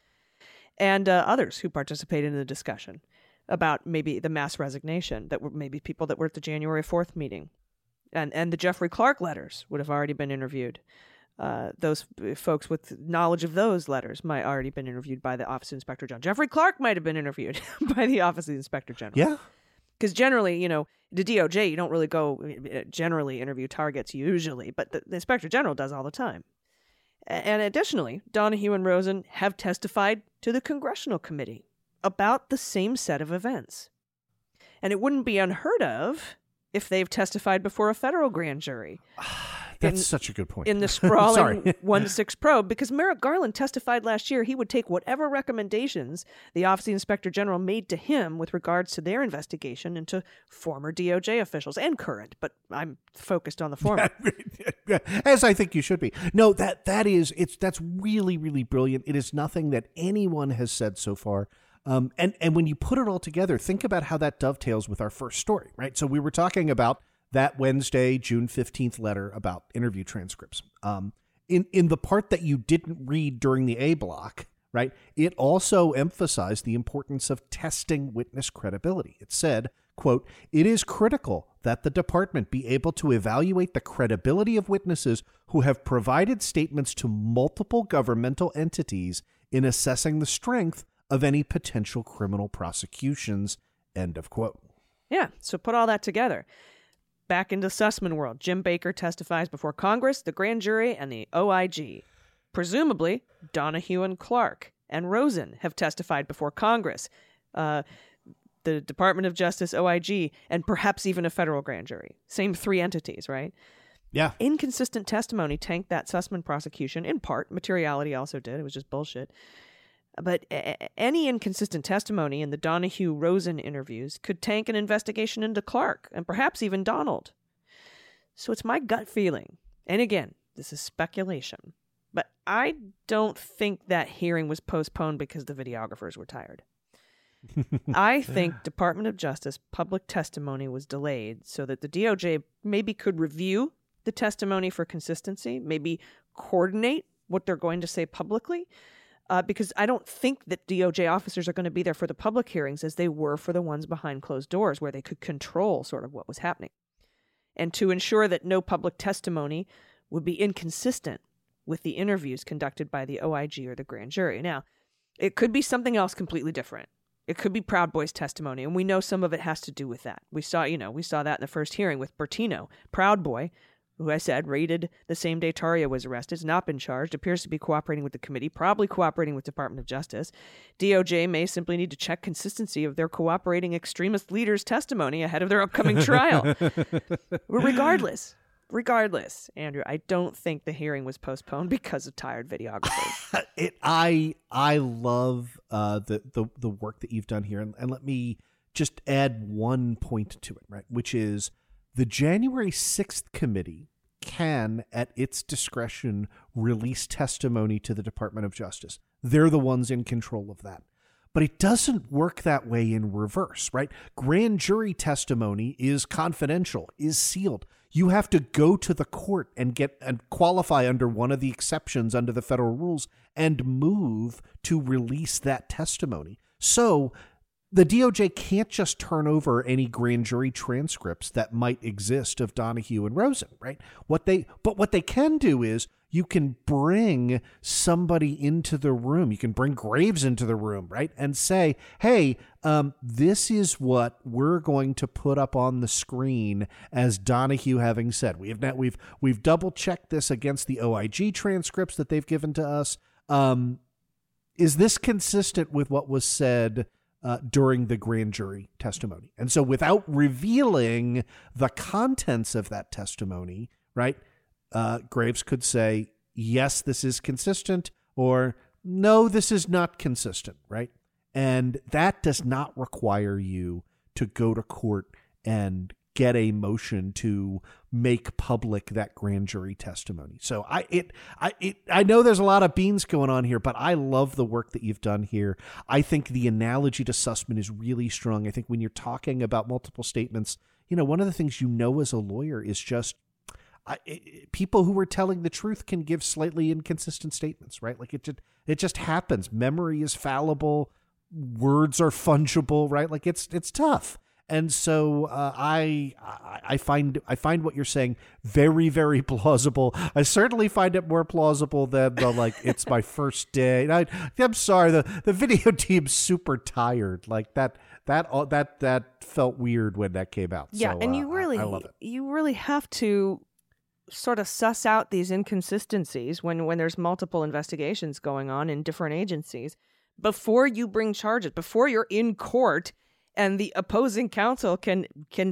and uh, others who participated in the discussion about maybe the mass resignation, that were maybe people that were at the January fourth meeting. And and the Jeffrey Clark letters would have already been interviewed. Uh, those folks with knowledge of those letters might already been interviewed by the Office of Inspector General. Jeffrey Clark might have been interviewed by the Office of the Inspector General. Yeah. Because generally, you know, the D O J, you don't really go generally interview targets usually, but the, the Inspector General does all the time. And additionally, Donahue and Rosen have testified to the Congressional Committee about the same set of events. And it wouldn't be unheard of if they've testified before a federal grand jury. That's in, such a good point. in the sprawling Sorry. one six probe, because Merrick Garland testified last year he would take whatever recommendations the Office of the Inspector General made to him with regards to their investigation into former D O J officials and current, but I'm focused on the former. As I think you should be. No, that that is it's that's really really brilliant. It is nothing that anyone has said so far. Um, and and when you put it all together, think about how that dovetails with our first story, right? So we were talking about that Wednesday, June fifteenth letter about interview transcripts. Um, in in the part that you didn't read during the A block, right? It also emphasized the importance of testing witness credibility. It said, quote, "It is critical that the department be able to evaluate the credibility of witnesses who have provided statements to multiple governmental entities in assessing the strength of any potential criminal prosecutions," end of quote. Yeah, so put all that together. Back into Sussman world, Jim Baker testifies before Congress, the grand jury, and the O I G. Presumably, Donahue and Clark and Rosen have testified before Congress, uh, the Department of Justice, O I G, and perhaps even a federal grand jury. Same three entities, right? Yeah. Inconsistent testimony tanked that Sussman prosecution, in part. Materiality also did. It was just bullshit. But a- any inconsistent testimony in the Donahue-Rosen interviews could tank an investigation into Clark and perhaps even Donald. So it's my gut feeling, and again, this is speculation, but I don't think that hearing was postponed because the videographers were tired. I think Department of Justice public testimony was delayed so that the D O J maybe could review the testimony for consistency, maybe coordinate what they're going to say publicly, uh, because I don't think that D O J officers are going to be there for the public hearings as they were for the ones behind closed doors where they could control sort of what was happening. And to ensure that no public testimony would be inconsistent with the interviews conducted by the O I G or the grand jury. Now, it could be something else completely different. It could be Proud Boy's testimony, and we know some of it has to do with that. We saw, you know, we saw that in the first hearing with Bertino. Proud Boy, who I said raided the same day Tarrio was arrested, has not been charged, appears to be cooperating with the committee, probably cooperating with Department of Justice. D O J may simply need to check consistency of their cooperating extremist leaders' testimony ahead of their upcoming trial. Regardless, regardless, Andrew, I don't think the hearing was postponed because of tired videographers. it, I I love uh, the, the the work that you've done here, and, and let me just add one point to it, right? Which is the January sixth committee can, at its discretion, release testimony to the Department of Justice. They're the ones in control of that. But it doesn't work that way in reverse, right? Grand jury testimony is confidential, is sealed. You have to go to the court and get and qualify under one of the exceptions under the federal rules and move to release that testimony. So the D O J can't just turn over any grand jury transcripts that might exist of Donahue and Rosen, right? What they, but what they can do is you can bring somebody into the room. You can bring Graves into the room, right? And say, hey, um, this is what we're going to put up on the screen as Donahue having said. We have not, we've we've double checked this against the O I G transcripts that they've given to us. Um, is this consistent with what was said Uh, during the grand jury testimony? And so without revealing the contents of that testimony, right, uh, Graves could say, yes, this is consistent, or no, this is not consistent, right? And that does not require you to go to court and get a motion to make public that grand jury testimony. So I it I it I know there's a lot of beans going on here, but I love the work that you've done here. I think the analogy to Sussman is really strong. I think when you're talking about multiple statements, you know, one of the things you know as a lawyer is just I, it, people who are telling the truth can give slightly inconsistent statements, right? Like it just it just happens. Memory is fallible. Words are fungible, right? Like it's it's tough. And so uh, I I find I find what you're saying very, very plausible. I certainly find it more plausible than the like it's my first day. I, I'm sorry, the, the video team's super tired. Like that that that that felt weird when that came out. Yeah, so, and uh, you really I, I love it. you really have to sort of suss out these inconsistencies when when there's multiple investigations going on in different agencies before you bring charges, before you're in court. And the opposing counsel can can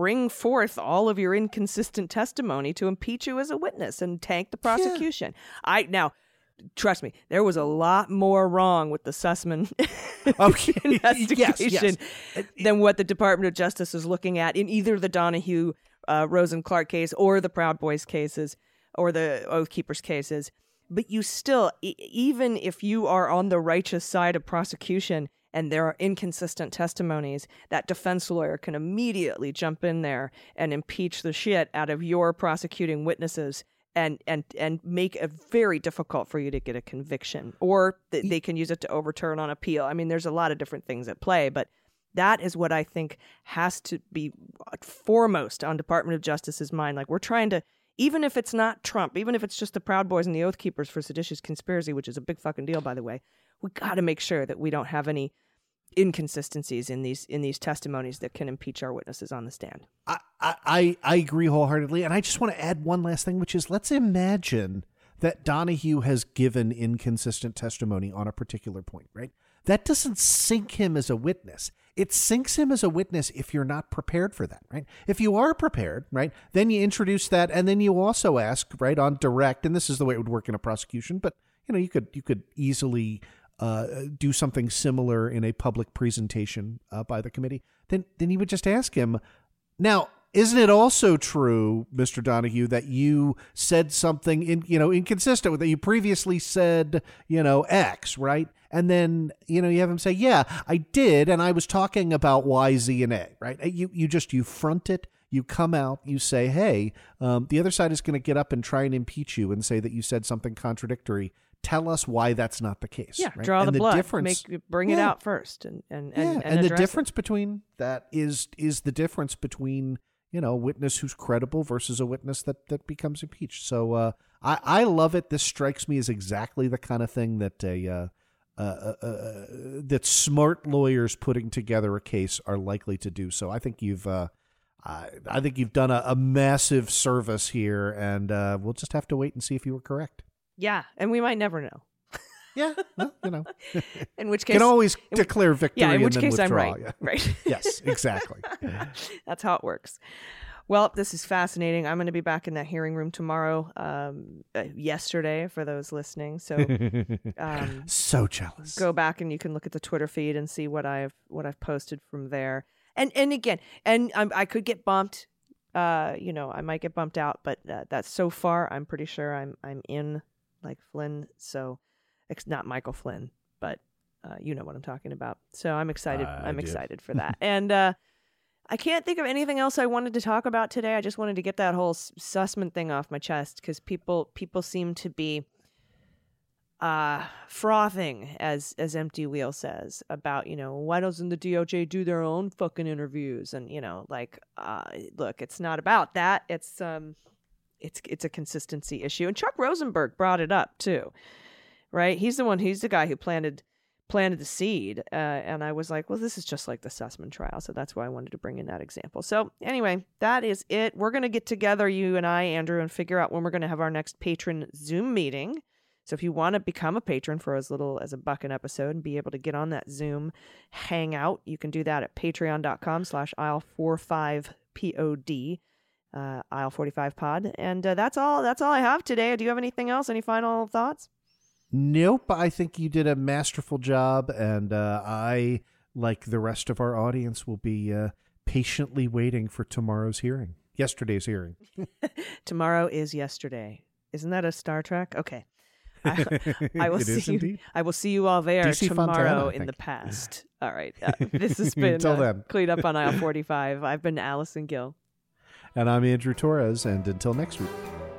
bring forth all of your inconsistent testimony to impeach you as a witness and tank the prosecution. Yeah. I now, trust me, there was a lot more wrong with the Sussman okay. investigation yes, yes. than what the Department of Justice is looking at in either the Donahue, uh, Rosen Clark case or the Proud Boys cases or the Oath Keepers cases. But you still, e- even if you are on the righteous side of prosecution and there are inconsistent testimonies, that defense lawyer can immediately jump in there and impeach the shit out of your prosecuting witnesses and and and make it very difficult for you to get a conviction. Or th- they can use it to overturn on appeal. I mean, there's a lot of different things at play, but that is what I think has to be foremost on Department of Justice's mind. Like, we're trying to, even if it's not Trump, even if it's just the Proud Boys and the Oath Keepers for seditious conspiracy, which is a big fucking deal, by the way, we got to make sure that we don't have any inconsistencies in these in these testimonies that can impeach our witnesses on the stand. I, I, I agree wholeheartedly. And I just want to add one last thing, which is, let's imagine that Donahue has given inconsistent testimony on a particular point, right? That doesn't sink him as a witness. It sinks him as a witness if you're not prepared for that, right? If you are prepared, right, then you introduce that, and then you also ask, right, on direct, and this is the way it would work in a prosecution, but, you know, you could you could easily uh, do something similar in a public presentation uh, by the committee. Then, then you would just ask him, now, isn't it also true, Mister Donahue, that you said something in, you know, inconsistent with that you previously said, you know, X, right? And then, you know, you have him say, yeah, I did. And I was talking about Y, Z, and A, right? You, you just, you front it, you come out, you say, hey, um, the other side is going to get up and try and impeach you and say that you said something contradictory. Tell us why that's not the case. Yeah, right? draw and the, the blood, difference, make, bring yeah. it out first. And, and, and, yeah. and, and the difference it. between that is, is the difference between, you know, a witness who's credible versus a witness that, that becomes impeached. So uh, I, I love it. This strikes me as exactly the kind of thing that a uh, uh, uh, uh, that smart lawyers putting together a case are likely to do. So I think you've uh, I, I think you've done a, a massive service here, and uh, we'll just have to wait and see if you were correct. Yeah, and we might never know. Yeah, well, you know. In which case, can always in, declare victory. Yeah, in which and then case withdraw. I'm right. Yeah. Right. Yes, exactly. That's how it works. Well, this is fascinating. I'm going to be back in that hearing room tomorrow. Um, uh, yesterday, for those listening, so um, so jealous. Go back and you can look at the Twitter feed and see what I've what I've posted from there. And and again, and I'm, I could get bumped. Uh, you know, I might get bumped out, but uh, that's so far. I'm pretty sure I'm I'm in like Flynn. So it's not Michael Flynn, but uh, you know what I'm talking about. So I'm excited. Uh, I'm I excited for that. And uh, I can't think of anything else I wanted to talk about today. I just wanted to get that whole Sussman thing off my chest because people people seem to be uh, frothing, as as Empty Wheel says, about, you know, why doesn't the D O J do their own fucking interviews? And, you know, like, uh, look, it's not about that. It's um, it's it's a consistency issue. And Chuck Rosenberg brought it up too, right? He's the one. He's the guy who planted. planted the seed, uh, and I was like, well, this is just like the Sussman trial, so that's why I wanted to bring in that example. So anyway, that is it. We're going to get together, you and I, Andrew, and figure out when we're going to have our next patron Zoom meeting. So if you want to become a patron for as little as a buck an episode and be able to get on that Zoom hangout, you can do that at patreon.com slash aisle45pod, uh, aisle forty-five pod. And uh, that's all, that's all I have today. Do you have anything else? Any final thoughts? Nope. I think you did a masterful job, and uh, I, like the rest of our audience, will be uh, patiently waiting for tomorrow's hearing. Yesterday's hearing. Tomorrow is yesterday. Isn't that a Star Trek? Okay. I, I will it see is you. Indeed. I will see you all there D C tomorrow Fontana, in the past. All right. Uh, this has been Until uh, then. Clean Up on Aisle forty-five. I've been Allison Gill. And I'm Andrew Torres, and until next week.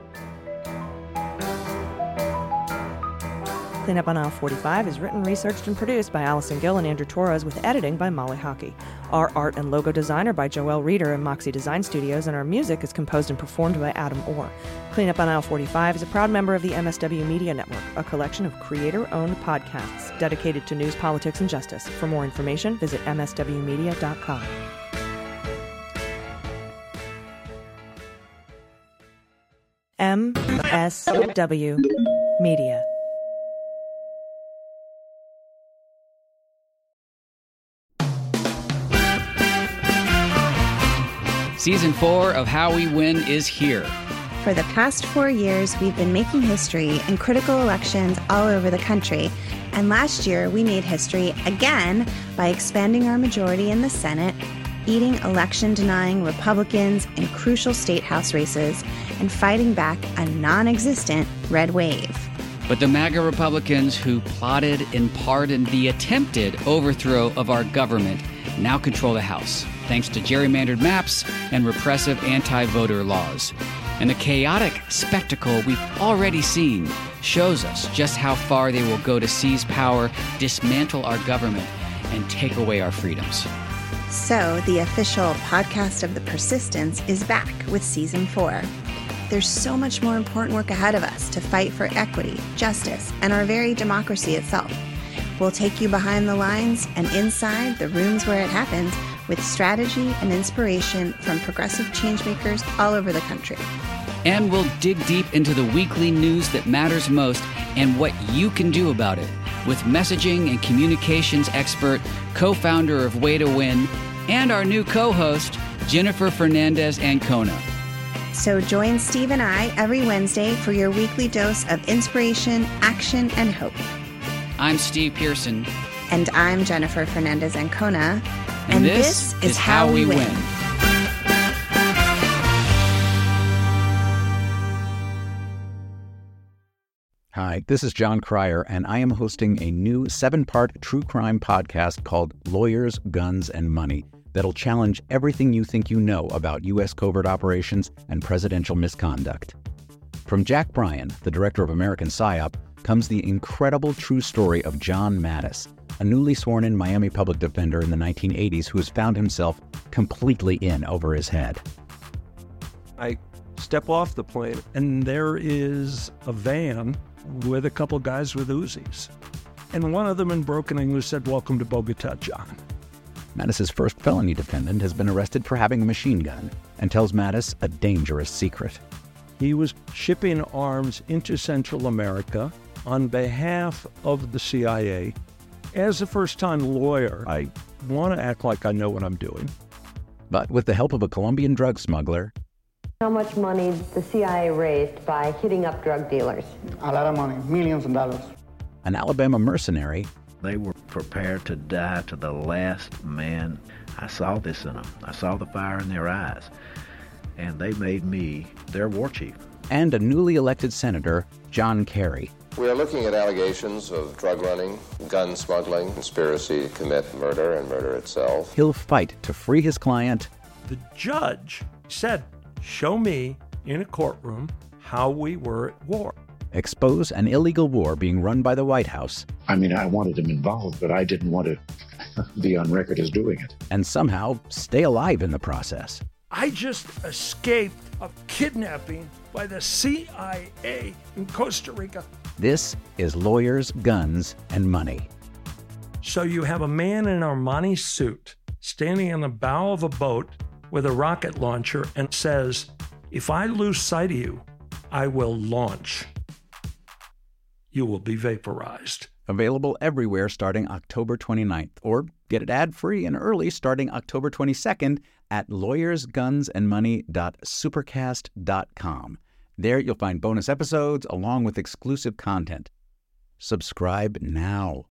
Clean Up on Aisle forty-five is written, researched, and produced by Allison Gill and Andrew Torres with editing by Molly Hockey. Our art and logo design are by Joelle Reeder and Moxie Design Studios, and our music is composed and performed by Adam Orr. Clean Up on Aisle forty-five is a proud member of the M S W Media Network, a collection of creator-owned podcasts dedicated to news, politics, and justice. For more information, visit m s w media dot com. M S W Media. Season four of How We Win is here. For the past four years, we've been making history in critical elections all over the country. And last year, we made history again by expanding our majority in the Senate, beating election-denying Republicans in crucial state house races, and fighting back a non-existent red wave. But the MAGA Republicans who plotted and pardoned the attempted overthrow of our government now control the House, thanks to gerrymandered maps and repressive anti-voter laws. And the chaotic spectacle we've already seen shows us just how far they will go to seize power, dismantle our government, and take away our freedoms. So, the official podcast of The Persistence is back with Season four. There's so much more important work ahead of us to fight for equity, justice, and our very democracy itself. We'll take you behind the lines and inside the rooms where it happens with strategy and inspiration from progressive changemakers all over the country. And we'll dig deep into the weekly news that matters most and what you can do about it with messaging and communications expert, co-founder of Way to Win, and our new co-host, Jennifer Fernandez-Ancona. So join Steve and I every Wednesday for your weekly dose of inspiration, action, and hope. I'm Steve Pearson. And I'm Jennifer Fernandez-Ancona. And, and this, this is How We Win. win. Hi, this is John Cryer, and I am hosting a new seven-part true crime podcast called Lawyers, Guns, and Money that'll challenge everything you think you know about U S covert operations and presidential misconduct. From Jack Bryan, the director of American PSYOP, comes the incredible true story of John Mattis, a newly sworn-in Miami public defender in the nineteen eighties who has found himself completely in over his head. I step off the plane, and there is a van with a couple guys with Uzis. And one of them in broken English said, "Welcome to Bogota, John." Mattis's first felony defendant has been arrested for having a machine gun and tells Mattis a dangerous secret. He was shipping arms into Central America on behalf of the C I A. As a first-time lawyer, I want to act like I know what I'm doing. But with the help of a Colombian drug smuggler... How much money the C I A raised by hitting up drug dealers? A lot of money, millions of dollars. An Alabama mercenary... They were prepared to die to the last man. I saw this in them. I saw the fire in their eyes. And they made me their war chief. And a newly elected senator, John Kerry. We are looking at allegations of drug running, gun smuggling, conspiracy to commit murder and murder itself. He'll fight to free his client. The judge said, "Show me in a courtroom how we were at war." Expose an illegal war being run by the White House. I mean, I wanted him involved, but I didn't want to be on record as doing it. And somehow stay alive in the process. I just escaped a kidnapping by the C I A in Costa Rica. This is Lawyers, Guns, and Money. So you have a man in an Armani suit standing on the bow of a boat with a rocket launcher and says, "If I lose sight of you, I will launch. You will be vaporized." Available everywhere starting October twenty-ninth, or get it ad-free and early starting October twenty-second at lawyers guns and money dot supercast dot com. There you'll find bonus episodes along with exclusive content. Subscribe now.